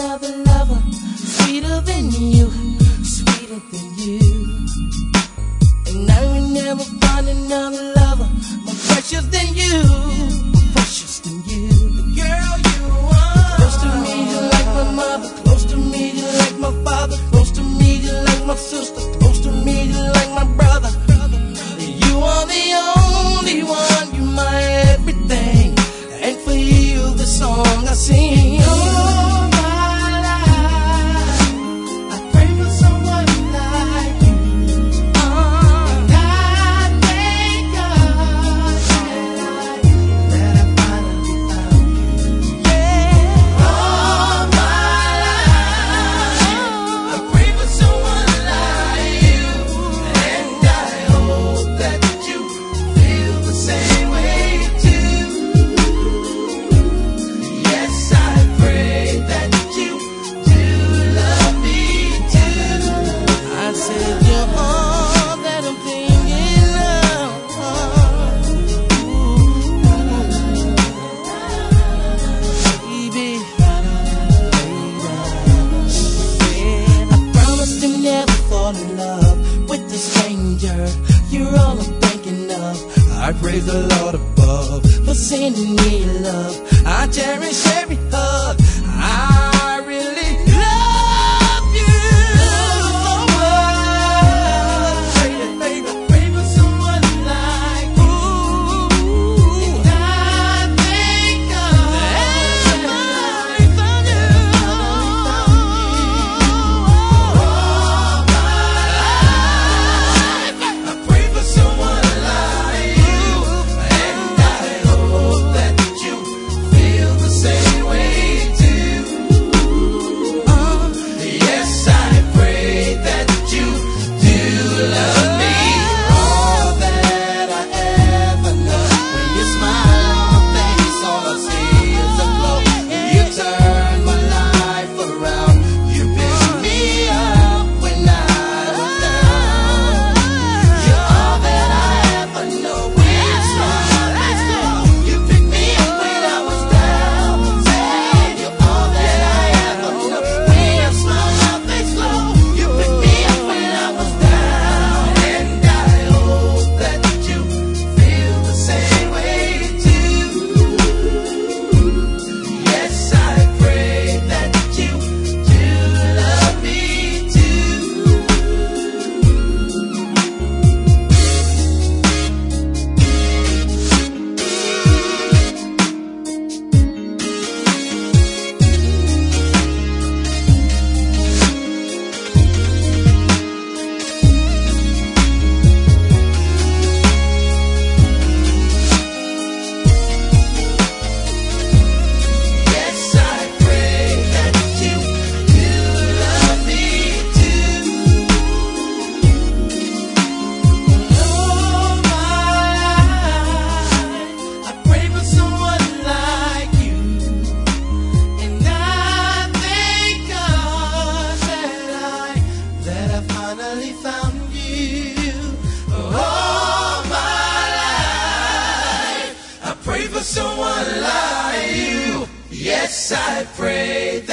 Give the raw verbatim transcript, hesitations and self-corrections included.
another lover, sweeter than you, sweeter than you. And I will never find another lover more precious than you, more precious than you. Girl, you are close to me, you're like my mother. Close to me, you're like my father. Close to me, you're like my sister. Close to me, you're like my brother. You are the only one, you're my everything. And for you, the song I sing. All my life, I pray for someone like you. And I thank God that I finally found you. Yeah. All my life, I pray for someone like you. And I hope that you feel the same way too. Yes, I pray that you do love me too. I said you're all that I'm thinking of, baby. I promise to never fall in love with a stranger. You're all I'm thinking of. I praise the Lord above for sending me your love. I cherish every hug. I really love you. Pray that, baby, pray for someone like you. And I thank God that I found you. All my life, I pray for someone like you. And I hope that you feel the same way too. Uh, yes, I pray that you do love me. All that I ever know. When you smile on my face, all I see is a glow. You turn my life around. You pick me up when I was down. You're all that I ever know. When you smile on my face, you pick me up when I was down. Say, you're all that I ever know. When you smile on my face, you pick me up when I was down. And I hope that you feel the same way too. Yes, I pray that you do love me too. Yes, I pray that you do love me too. All my life, I pray for someone like you. And I thank God that I, that I finally found you. All my life, I pray for someone like you. Yes, I pray